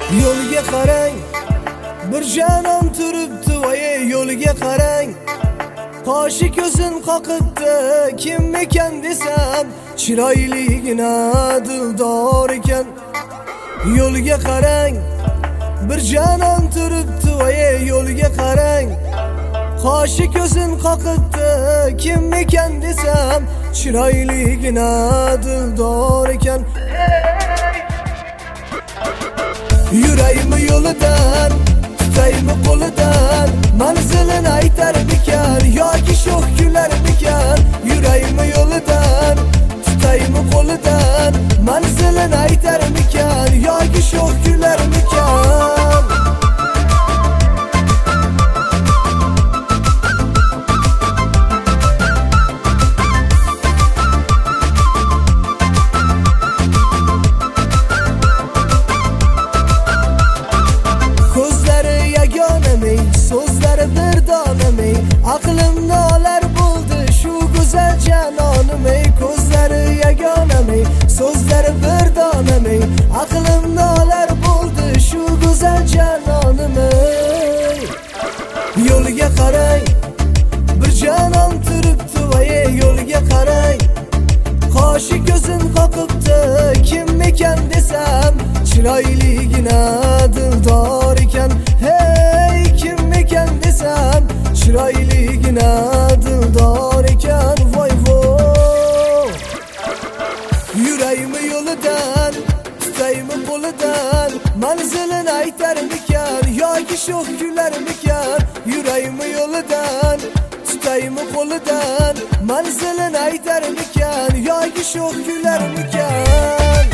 Yo'lga qarang, bir jonon turibdi, voy yo'lga qarang. Qoshi ko'zin qoqibdi, kim ekan desam, chiroyligina dildor ekan. Yo'lga qarang, bir jonon turibdi, voy yo'lga qarang. Qoshi ko'zin qoqibdi, kim ekan desam, chiroyligina dildor ekan. Yuraymi yo'lidan, tutaymi qo'lidan, manzilini aytarmikan yoki sho'x kularmikan. Yuraymi yo'lidan, tutaymi qo'lidan, manzilini aytarmikan yoki sho'x kularmikan. So'zlari bir donamay, aqlimni olar bo'ldi shu go'zal janonim. Ey ko'zlari yagonamay, so'zlari bir donamay, aqlimni olar bo'ldi shu go'zal janonim. Yo'liga qarang, bir jonon turibdi, voy yo'liga qarang. Qoshi ko'zin qoqibdi, kim ekan desam, chiroyligina dildor ekan. Hey, kim ekan desam, chiroyligina dildor ekan. Voy voy. Yuraymi yo'lidan, tutaymi qo'lidan, manzilini aytarmikan yoki sho'x kularmikan. Yuraymi yo'lidan, tutaymi qo'lidan, manzilini aytarmikan yoki sho'x kularmikan.